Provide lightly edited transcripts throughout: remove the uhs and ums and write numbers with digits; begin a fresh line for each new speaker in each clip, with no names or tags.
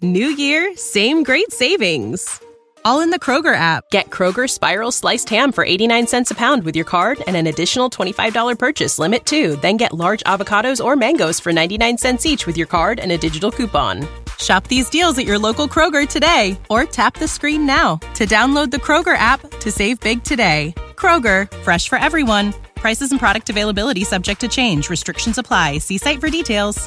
New year, same great savings. All in the Kroger app. Get Kroger Spiral Sliced Ham for 89 cents a pound with your card and an additional $25 purchase limit, too. Then get large avocados or mangoes for 99 cents each with your card and a digital coupon. Shop these deals at your local Kroger today or tap the screen now to download the Kroger app to save big today. Kroger, fresh for everyone. Prices and product availability subject to change. Restrictions apply. See site for details.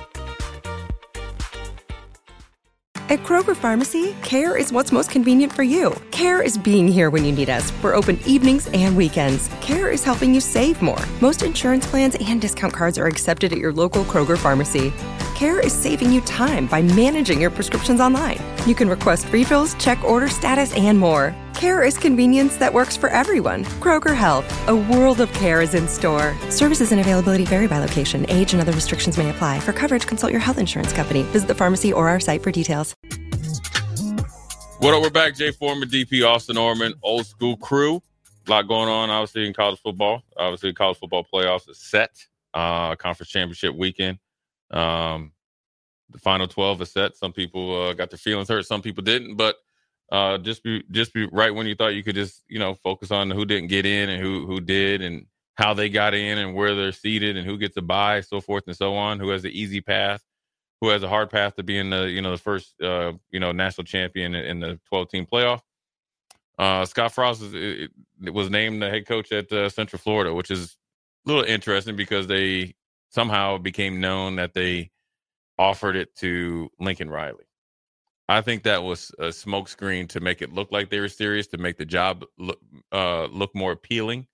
At Kroger Pharmacy, care is what's most convenient for you. Care is being here when you need us. We're open evenings and weekends. Care is helping you save more. Most insurance plans and discount cards are accepted at your local Kroger Pharmacy. Care is saving you time by managing your prescriptions online. You can request refills, check order status, and more. Care is convenience that works for everyone. Kroger Health, a world of care is in store. Services and availability vary by location. Age and other restrictions may apply. For coverage, consult your health insurance company. Visit the pharmacy or our site for details.
What up? We're back. Jay Foreman, DP, Austin Orman, old school crew. A lot going on, obviously, in college football. Obviously, college football playoffs is set. Conference championship weekend. The final 12 is set. Some people got their feelings hurt. Some people didn't. But just be right when you thought you could just, focus on who didn't get in and who did and how they got in and where they're seated and who gets a bye, so forth and so on, who has the easy path, who has a hard path to being the first, national champion in the 12-team playoff. Scott Frost was named the head coach at Central Florida, which is a little interesting because they somehow became known that they offered it to Lincoln Riley. I think that was a smokescreen to make it look like they were serious, to make the job look more appealing.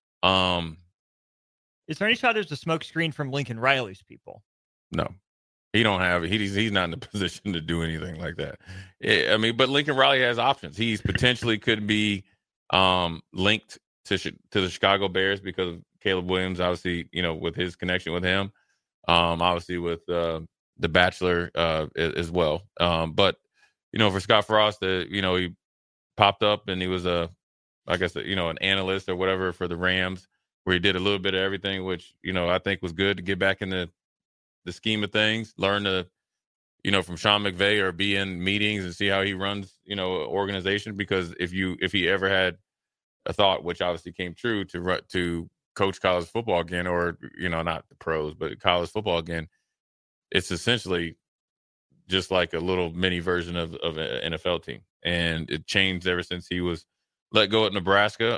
Is there any shot there's a smokescreen from Lincoln Riley's people?
No. He don't have it. He's not in a position to do anything like that. But Lincoln Riley has options. He's potentially could be linked to the Chicago Bears because of Caleb Williams, obviously, with his connection with him, obviously with The Bachelor as well. But, for Scott Frost, he popped up and he was an analyst or whatever for the Rams, where he did a little bit of everything, which, I think was good to get back in the scheme of things, learn to, from Sean McVay or be in meetings and see how he runs, organization. Because if he ever had a thought, which obviously came true, to coach college football again, or, not the pros, but college football again, it's essentially just like a little mini version of an NFL team. And it changed ever since he was let go at Nebraska.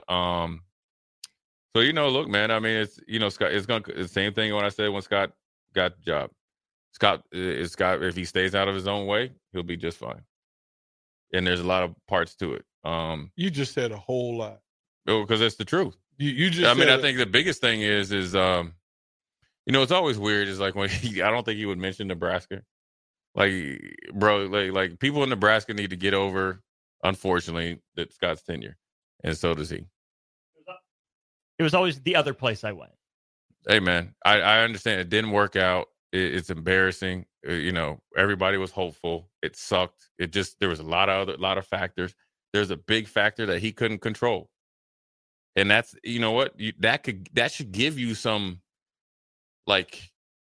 So, look, man, it's, Scott, it's the same thing when I said when Scott got the job. Scott, if he stays out of his own way, he'll be just fine. And there's a lot of parts to it.
You just said a whole lot.
Because it's the truth.
You just
I think the biggest thing is it's always weird. Is like when I don't think he would mention Nebraska. Like, bro, like people in Nebraska need to get over, unfortunately, that Scott's tenure. And so does he.
It was always the other place I went.
Hey, man, I understand it didn't work out. It's embarrassing. Everybody was hopeful. It sucked. There was a lot of factors. There's a big factor that he couldn't control. And that's, that should give you some, like,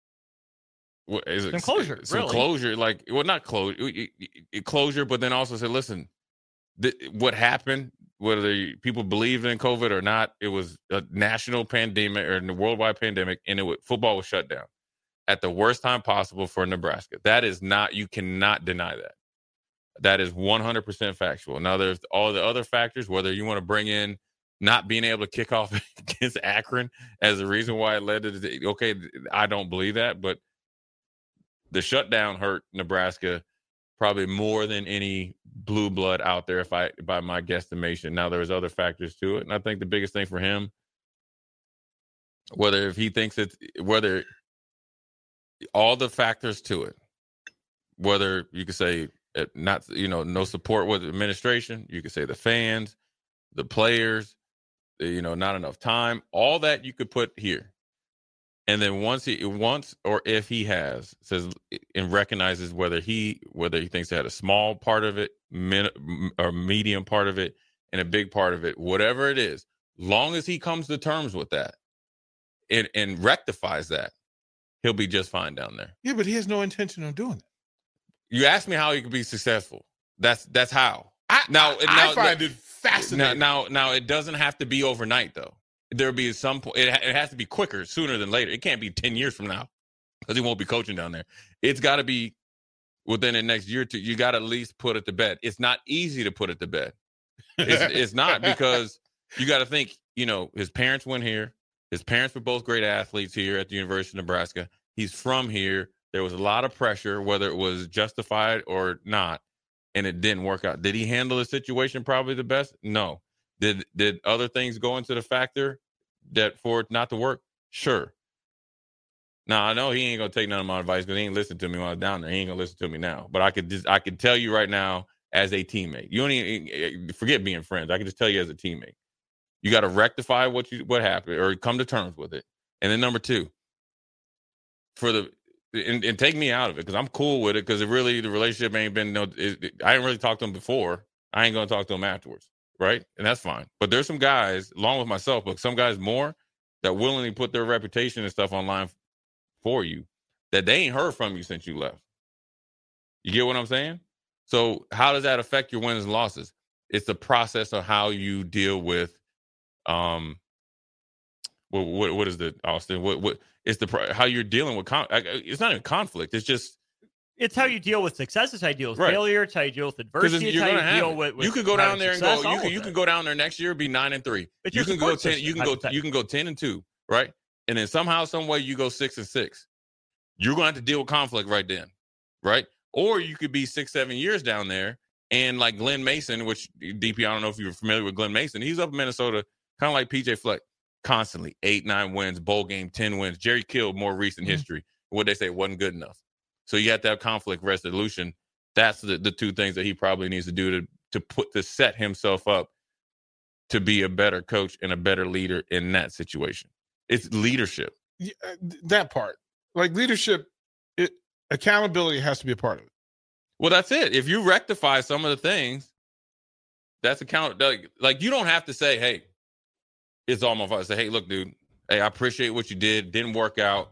some closure.
Some closure. Like, well, not closure, but then also say, listen, what happened, whether people believed in COVID or not, it was a national pandemic or a worldwide pandemic, and football was shut down at the worst time possible for Nebraska. That is not, you cannot deny that. That is 100% factual. Now, there's all the other factors, whether you want to bring in not being able to kick off against Akron as a reason why it led to okay, I don't believe that, but the shutdown hurt Nebraska probably more than any blue blood out there, by my guesstimation. Now, there was other factors to it, and I think the biggest thing for him, whether all the factors to it, whether you could say no support with the administration, you could say the fans, the players, not enough time, all that you could put here. And then once or if he says and recognizes whether he thinks he had a small part of it, or medium part of it, and a big part of it, whatever it is, long as he comes to terms with that and rectifies that, he'll be just fine down there.
Yeah, but he has no intention of doing it.
You asked me how he could be successful. That's how.
I find it fascinating.
Now, it doesn't have to be overnight, though. There'll be some point. It has to be quicker, sooner than later. It can't be 10 years from now because he won't be coaching down there. It's got to be within the next year or two. You got to at least put it to bed. It's not easy to put it to bed. It's not, because you got to think, his parents went here. His parents were both great athletes here at the University of Nebraska. He's from here. There was a lot of pressure, whether it was justified or not, and it didn't work out. Did he handle the situation probably the best? No. Did other things go into the factor that for it not to work? Sure. Now, I know he ain't going to take none of my advice because he ain't listened to me when I was down there. He ain't going to listen to me now. But I could tell you right now as a teammate. You don't even forget being friends. I can just tell you as a teammate. You got to rectify what happened or come to terms with it. And then number two, and take me out of it because I'm cool with it because the relationship ain't been I didn't really talk to him before. I ain't going to talk to him afterwards. Right? And that's fine. But there's some guys, along with myself, but some guys more that willingly put their reputation and stuff online for you that they ain't heard from you since you left. You get what I'm saying? So how does that affect your wins and losses? It's the process of how you deal with what is the Austin? What it's how you're dealing with it's not even conflict.
It's how you deal with success. It's how you deal with failure. It's how you deal with adversity. It's
how
you deal with
you could go down there and go. You can go down there next year, be 9-3. You can go 10. You can go 10-2, right? And then somehow, some way, you go 6-6. You're going to have to deal with conflict right then, right? Or you could be 6-7 years down there, and like Glenn Mason, which DP, I don't know if you're familiar with Glenn Mason. He's up in Minnesota, kind of like PJ Fleck, constantly 8-9 wins, bowl game 10 wins. Jerry Kill, more recent history. What they say wasn't good enough. So you have to have conflict resolution. That's the two things that he probably needs to do to set himself up to be a better coach and a better leader in that situation. It's leadership.
Yeah, that part, like leadership, accountability has to be a part of it.
Well, that's it. If you rectify some of the things, that's like you don't have to say, "Hey, it's all my fault." Say, "Hey, look, dude. Hey, I appreciate what you did. Didn't work out.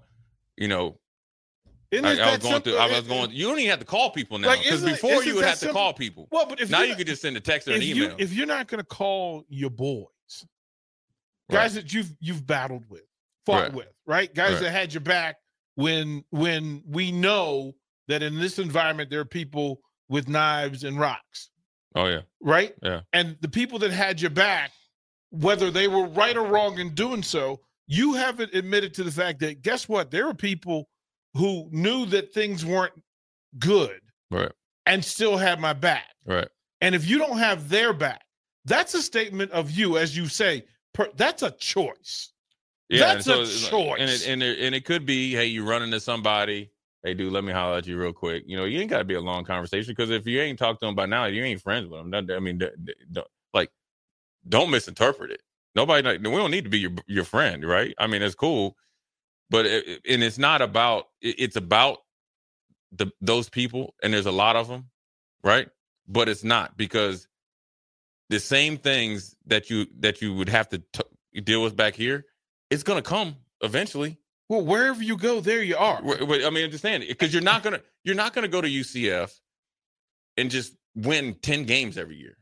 I was going. You don't even have to call people now because before you would have to call people.
Well, but
now you could just send a text or an email.
If you're not going to call your boys, guys that you've battled with, fought with, right? Guys that had your back when we know that in this environment there are people with knives and rocks.
Oh yeah,
right.
Yeah,
and the people that had your back, whether they were right or wrong in doing so, you haven't admitted to the fact that guess what? There are people who knew that things weren't good,
right,
and still had my back,
right.
And if you don't have their back, that's a statement of you, as you say. That's a choice.
Yeah,
that's a choice.
And it could be, hey, you run into somebody. Hey, dude, let me holler at you real quick. You ain't got to be a long conversation because if you ain't talked to them by now, you ain't friends with them. I mean, don't misinterpret it. Nobody, we don't need to be your friend, right? I mean, it's cool. But it's not about. It's about those people, and there's a lot of them, right? But it's not because the same things that you would have to deal with back here, it's gonna come eventually.
Well, wherever you go, there you are.
I mean, understand because you're not gonna go to UCF and just win 10 games every year.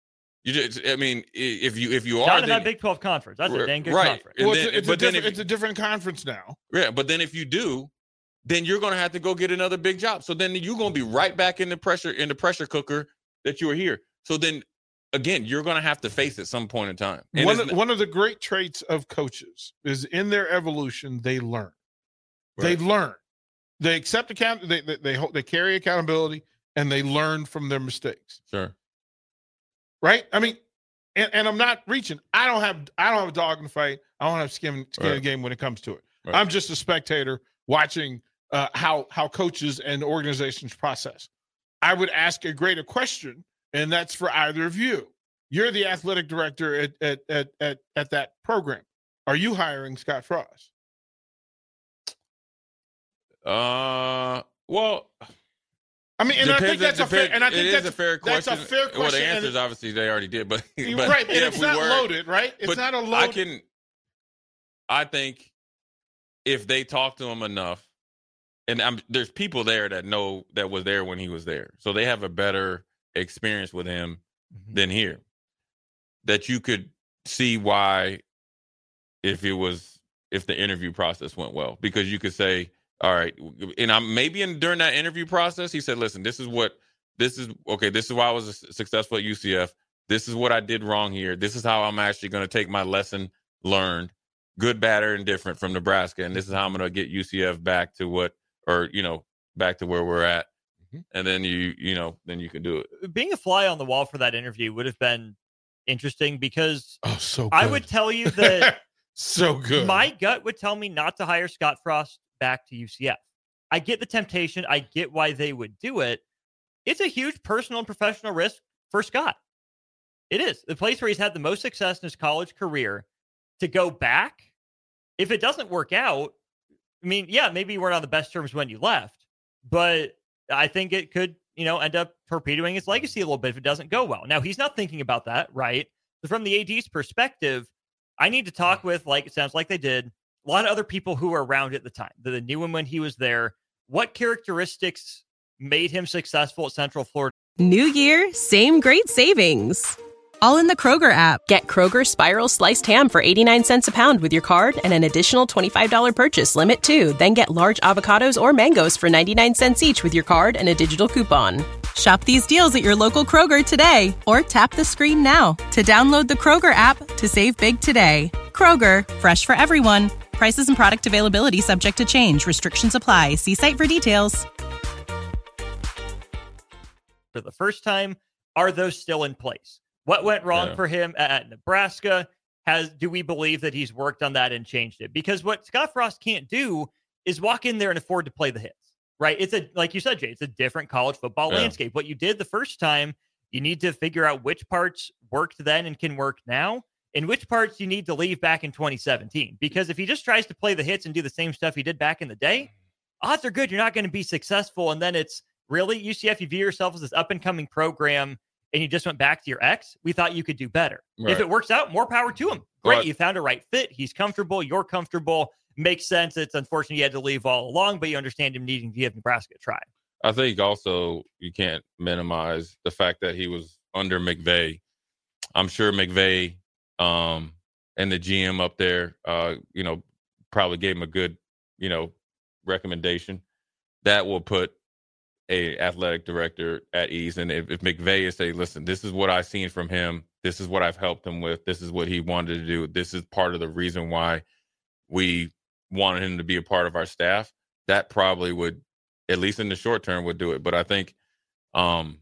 If you are
not in that Big 12 conference, that's a dang good conference.
Well, it's a different conference now.
Yeah, but then if you do, then you're going to have to go get another big job. So then you're going to be right back in the pressure cooker that you were here. So then again, you're going to have to face at some point in time. And
one of the great traits of coaches is in their evolution, they learn. Right. They learn. They accept they carry accountability, and they learn from their mistakes.
Sure.
Right? I mean, and I'm not reaching. I don't have a dog in the fight. I don't have skin in the game when it comes to it. Right. I'm just a spectator watching how coaches and organizations process. I would ask a greater question, and that's for either of you. You're the athletic director at that program. Are you hiring Scott Frost?
Well,
I mean, and I think that's a fair. And I think
that's a fair question.
That's a fair question.
Well, the answer is obviously they already did, but
right, and it's not loaded, right? It's not a loaded.
I think if they talk to him enough, and there's people there that know that was there when he was there, so they have a better experience with him than here. That you could see why, if the interview process went well, because you could say, all right, and during that interview process, he said, listen, this is why I was successful at UCF. This is what I did wrong here. This is how I'm actually going to take my lesson learned, good, bad, or indifferent, from Nebraska, and this is how I'm going to get UCF back to where we're at. And then then you can do it.
Being a fly on the wall for that interview would have been interesting, because
so good.
I would tell you that
so good.
My gut would tell me not to hire Scott Frost back to UCF. I get the temptation. I get why they would do it. It's a huge personal and professional risk for Scott. It is. The place where he's had the most success in his college career, to go back, if it doesn't work out, I mean, yeah, maybe you weren't on the best terms when you left, but I think it could, end up torpedoing his legacy a little bit if it doesn't go well. Now, he's not thinking about that, right? But from the AD's perspective, I need to talk with, like it sounds like they did, a lot of other people who were around at the time, that knew him when he was there. What characteristics made him successful at Central Florida?
New year, same great savings. All in the Kroger app. Get Kroger Spiral Sliced Ham for 89 cents a pound with your card and an additional $25 purchase limit too. Then get large avocados or mangoes for 99 cents each with your card and a digital coupon. Shop these deals at your local Kroger today, or tap the screen now to download the Kroger app to save big today. Kroger, fresh for everyone. Prices and product availability subject to change. Restrictions apply. See site for details.
For the first time, are those still in place? What went wrong for him at Nebraska? Do we believe that he's worked on that and changed it? Because what Scott Frost can't do is walk in there and afford to play the hits, right? Like you said, Jay, it's a different college football landscape. What you did the first time, you need to figure out which parts worked then and can work now, and which parts you need to leave back in 2017. Because if he just tries to play the hits and do the same stuff he did back in the day, odds are good you're not going to be successful. And then it's really, UCF, you view yourself as this up-and-coming program, and you just went back to your ex, we thought you could do better. Right. If it works out, more power to him. Great, you found a right fit. He's comfortable. You're comfortable. Makes sense. It's unfortunate you had to leave all along, but you understand him needing to give Nebraska a try.
I think also you can't minimize the fact that he was under McVay. I'm sure McVay and the GM up there, probably gave him a good, recommendation that will put a athletic director at ease. And if McVay is saying, listen, this is what I've seen from him. This is what I've helped him with. This is what he wanted to do. This is part of the reason why we wanted him to be a part of our staff. That probably would, at least in the short term, would do it. But I think, time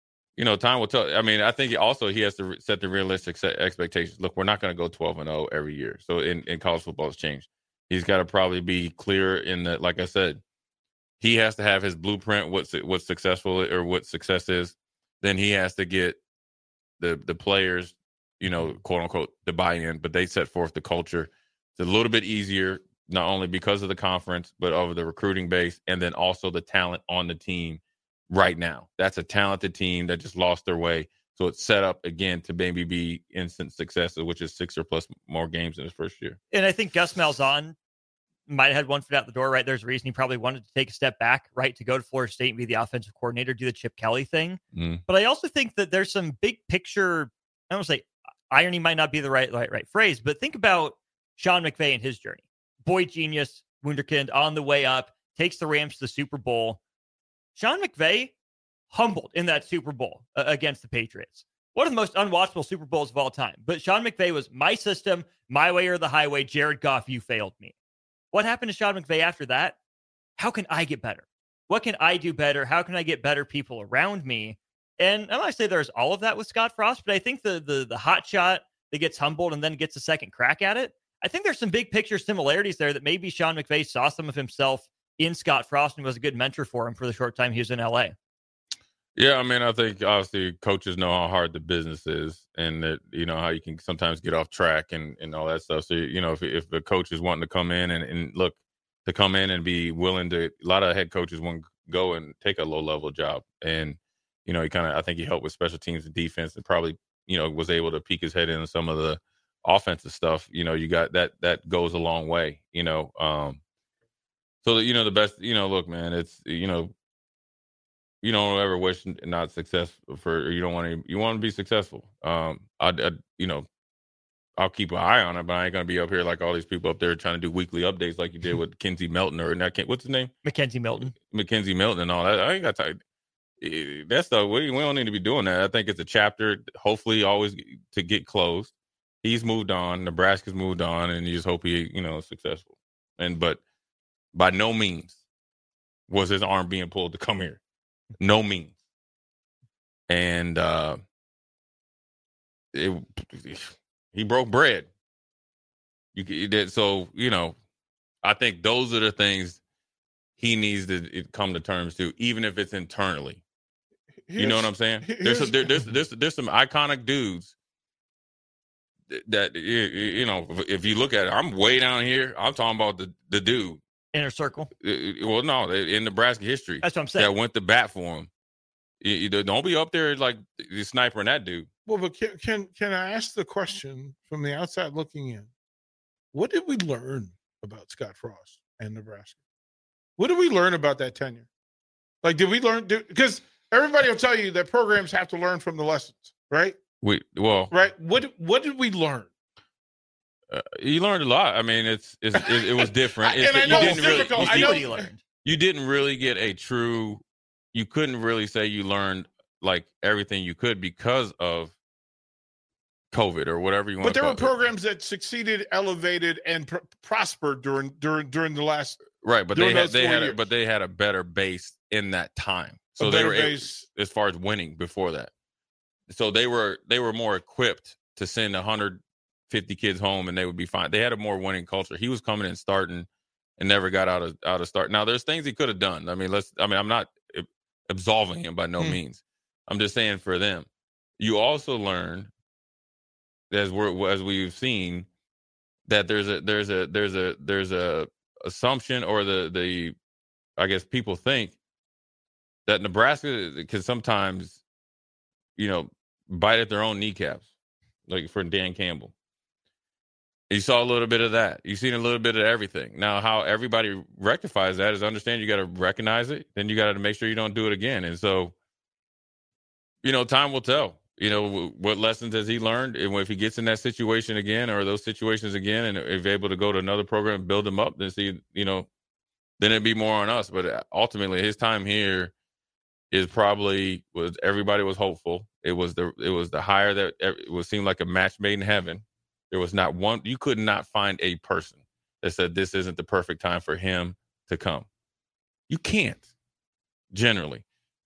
will tell. I mean, I think also he has to set the realistic expectations. Look, we're not going to go 12-0 every year. So in college football, it's changed. He's got to probably be clear in that, like I said, he has to have his blueprint, what's successful or what success is. Then he has to get the players, quote unquote, the buy-in, but they set forth the culture. It's a little bit easier, not only because of the conference, but over the recruiting base, and then also the talent on the team right now. That's a talented team that just lost their way. So it's set up again to maybe be instant successes, which is 6 or plus more games in his first year.
And I think Gus Malzahn might have had one foot out the door, right? There's a reason he probably wanted to take a step back, right? To go to Florida State and be the offensive coordinator, do the Chip Kelly thing. But I also think that there's some big picture, I don't want to say irony might not be the right phrase, but think about Sean McVay and his journey. Boy genius, wunderkind on the way up, takes the Rams to the Super Bowl. Sean McVay humbled in that Super Bowl against the Patriots. One of the most unwatchable Super Bowls of all time. But Sean McVay was my system, my way or the highway. Jared Goff, you failed me. What happened to Sean McVay after that? How can I get better? What can I do better? How can I get better people around me? And I'm not going to say there's all of that with Scott Frost, but I think the hot shot that gets humbled and then gets a second crack at it, I think there's some big picture similarities there that maybe Sean McVay saw some of himself in Scott Frost and was a good mentor for him for the short time he was in LA.
Yeah, I mean, I think obviously coaches know how hard the business is, and that how you can sometimes get off track and all that stuff. So if the coach is wanting to come in and look to come in and be willing to, a lot of head coaches want to go and take a low level job, and he I think he helped with special teams and defense, and probably was able to peek his head in some of the offensive stuff. You got that goes a long way. So So, the best, look, man, it's, you don't ever wish not success you want to be successful. I'll keep an eye on it, but I ain't going to be up here like all these people up there trying to do weekly updates like you did with Kenzie Melton what's his name?
Mackenzie Milton.
Mackenzie Milton and all that. I ain't got time. That's we don't need to be doing that. I think it's a chapter, hopefully always to get closed. He's moved on. Nebraska's moved on, and you just hope he, is successful. But by no means was his arm being pulled to come here. No means. And he broke bread. I think those are the things he needs to come to terms to, even if it's internally. You know what I'm saying? There's some iconic dudes that if you look at it, I'm way down here. I'm talking about the dude.
Inner circle.
Well, no, in Nebraska history.
That's what I'm saying.
That went to bat for him. Don't be up there like snipering that dude.
Well, but can I ask the question from the outside looking in? What did we learn about Scott Frost and Nebraska? What did we learn about that tenure? Like, did we learn? Because everybody will tell you that programs have to learn from the lessons, right? Right. What did we learn?
You learned a lot. I mean, it was different.
I know it's difficult. I know what you learned.
You didn't really get a true. You couldn't really say you learned like everything you could because of COVID or whatever you want.
But there were programs that succeeded, elevated, and prospered during the last.
Right, but they had a better base in that time. So they were as far as winning before that. So they were more equipped to send 150 kids home and they would be fine. They had a more winning culture. He was coming and starting and never got out of start. Now there's things he could have done. I'm not absolving him by no means. I'm just saying for them. You also learn, as we've seen, that there's a assumption, or the I guess people think that Nebraska can sometimes, bite at their own kneecaps, like for Dan Campbell. You saw a little bit of that. You've seen a little bit of everything. Now, how everybody rectifies that is understand you got to recognize it. Then you got to make sure you don't do it again. And so, time will tell. What lessons has he learned? And if he gets in that situation again or those situations again and is able to go to another program and build them up, then then it'd be more on us. But ultimately, his time here is probably everybody was hopeful. It was the hire that it seemed like a match made in heaven. There was not one. You could not find a person that said this isn't the perfect time for him to come. You can't, generally.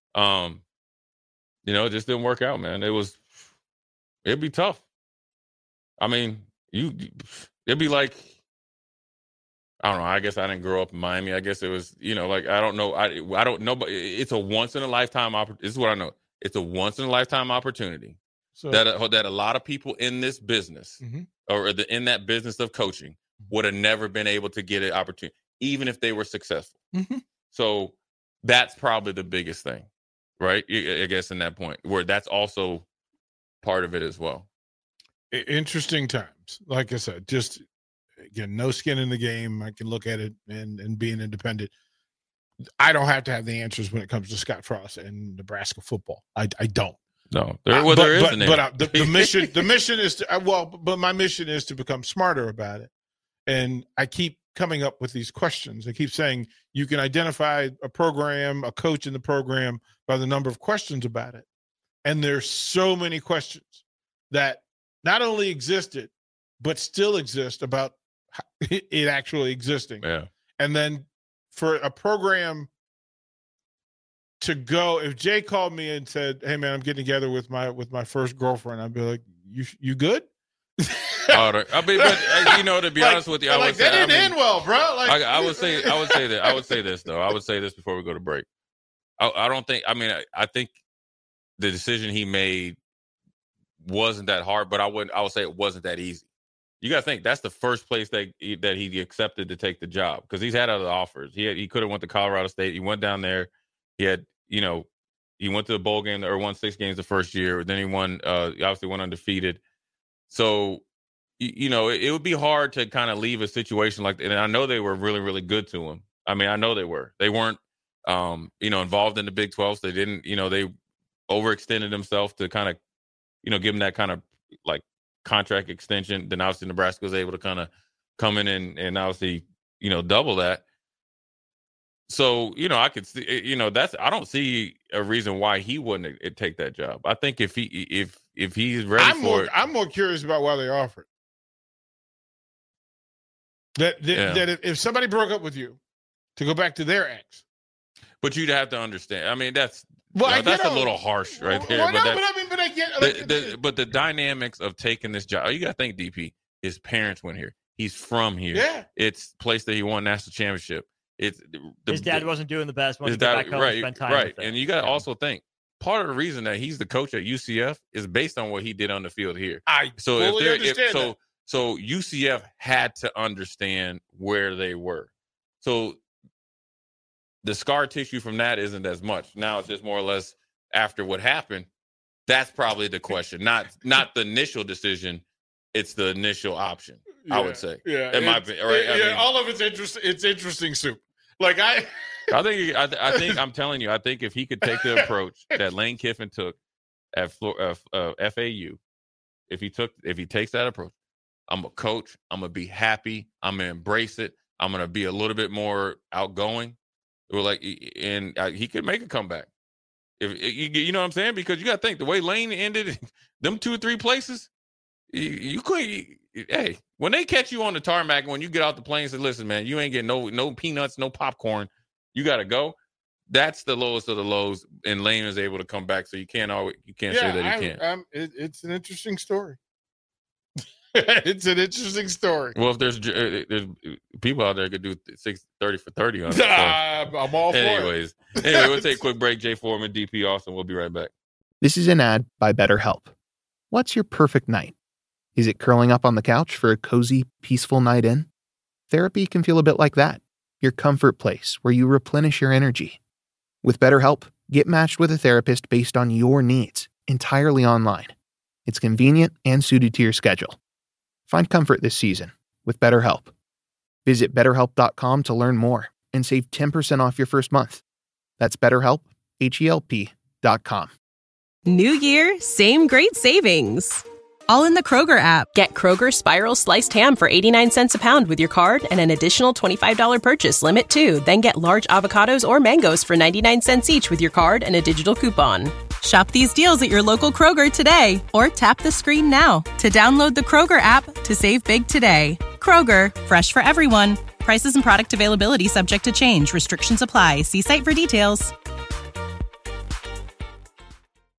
It just didn't work out, man. It'd be tough. I mean, it'd be like, I don't know. I guess I didn't grow up in Miami. I guess it was, I don't know. I don't know, but it's a once in a lifetime opportunity. This is what I know. It's a once in a lifetime opportunity that a lot of people in this business or in that business of coaching would have never been able to get an opportunity, even if they were successful. So that's probably the biggest thing. Right, I guess in that point where that's also part of it as well.
Interesting times, like I said. Just again, no skin in the game. I can look at it and being independent. I don't have to have the answers when it comes to Scott Frost and Nebraska football. I don't.
No, there is an answer.
But the mission is to but my mission is to become smarter about it. And I keep coming up with these questions. I keep saying you can identify a program, a coach in the program by the number of questions about it. And there's so many questions that not only existed, but still exist about it actually existing.
Yeah.
And then for a program to go, if Jay called me and said, "Hey man, I'm getting together with my first girlfriend," I'd be like, "You good?"
To be honest with you, I would say
that didn't end well, bro.
I would say this though. I would say this before we go to break. I don't think. I think the decision he made wasn't that hard, but I would say it wasn't that easy. You got to think that's the first place that he accepted to take the job, because he's had other offers. He could have went to Colorado State. He went down there. He had he went to the bowl game or won 6 games the first year. Then he won. Obviously went undefeated. So, it would be hard to kind of leave a situation like that. And I know they were really, really good to him. I mean, I know they were. They weren't, involved in the Big 12. So they didn't, they overextended themselves to kind of, give them that kind of like contract extension. Then obviously Nebraska was able to kind of come in and obviously, double that. So, I could see, I don't see a reason why he wouldn't take that job. I think if he's ready for it.
I'm more curious about why they offered. That if somebody broke up with you to go back to their ex.
But you'd have to understand. I mean, that's
a
little harsh right there. But the dynamics of taking this job, you got to think, DP, his parents went here. He's from here.
Yeah.
It's a place that he won national championship.
His dad wasn't doing the best. His dad, back home and spend time with them.
And you got to also think, part of the reason that he's the coach at UCF is based on what he did on the field here.
So
UCF had to understand where they were. So the scar tissue from that isn't as much. Now it's just more or less after what happened. That's probably the question. Not the initial decision. It's the initial option. I would say.
Yeah.
In my opinion, right?
All of it's interesting. It's interesting soup. Like I
think I'm telling you, I think if he could take the approach that Lane Kiffin took at FAU, if he takes that approach, I'm a coach. I'm gonna be happy. I'm gonna embrace it. I'm gonna be a little bit more outgoing. He could make a comeback. If you know what I'm saying, because you got to think the way Lane ended them 2 or 3 places. You couldn't. Hey, when they catch you on the tarmac, when you get out the plane and say, "Listen, man, you ain't getting no peanuts, no popcorn. You got to go." That's the lowest of the lows, and Lane is able to come back. So you can't say that he can't.
It's an interesting story. It's an interesting story.
Well, if there's people out there could do 30 for 30 on it.
I'm all for it.
Anyway, we'll take a quick break. Jay Foreman, DP Austin. We'll be right back.
This is an ad by BetterHelp. What's your perfect night? Is it curling up on the couch for a cozy, peaceful night in? Therapy can feel a bit like that. Your comfort place where you replenish your energy. With BetterHelp, get matched with a therapist based on your needs, entirely online. It's convenient and suited to your schedule. Find comfort this season with BetterHelp. Visit BetterHelp.com to learn more and save 10% off your first month. That's BetterHelp, HELP.com.
New year, same great savings. All in the Kroger app. Get Kroger Spiral Sliced Ham for 89 cents a pound with your card and an additional $25 purchase limit too. Then get large avocados or mangoes for 99 cents each with your card and a digital coupon. Shop these deals at your local Kroger today or tap the screen now to download the Kroger app to save big today. Kroger, fresh for everyone. Prices and product availability subject to change. Restrictions apply. See site for details.